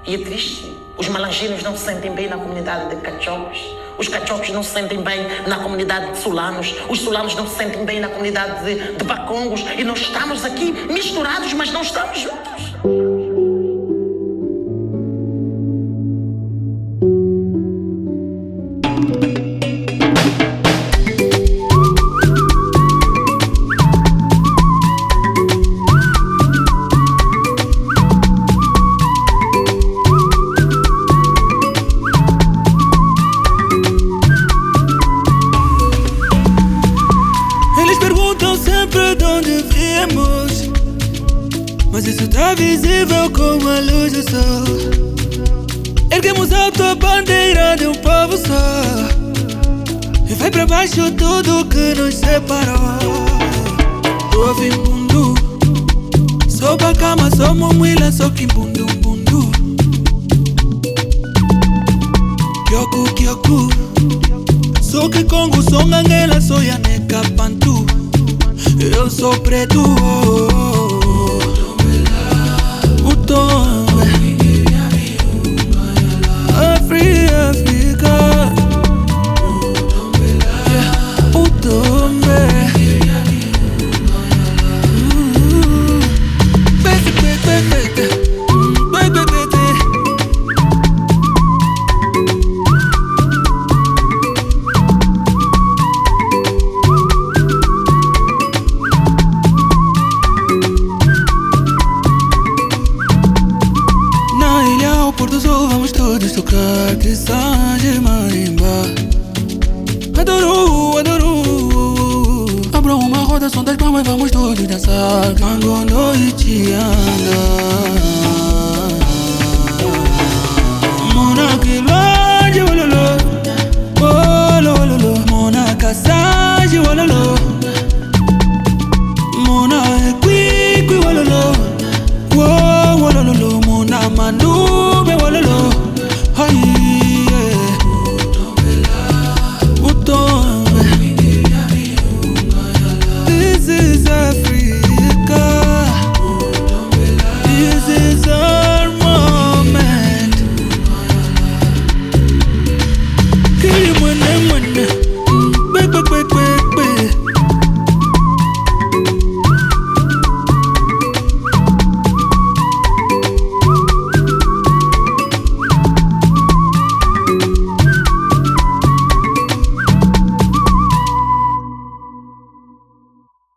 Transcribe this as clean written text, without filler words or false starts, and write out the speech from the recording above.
E é triste. Os malanginos não se sentem bem na comunidade de cachocos. Os cachocos não se sentem bem na comunidade de sulanos. Os sulanos não se sentem bem na comunidade de bacongos. E nós estamos aqui misturados, mas não estamos juntos. Mas isso tá visível como a luz do sol. Erguemos alto a bandeira de um povo só. E vai pra baixo tudo que nos separou. Ouve mundo, sou bacama, sou momuila, sou kimbundu bundu. Kyoku kyoku, sou kikongo, sou ngangela, sou yaneka pantu. Eu sou preto. Porto Sul, vamos todos tocar que de marimba. Adoro, adoro. Abra uma roda, som das palmas, vamos todos dançar quando a noite anda.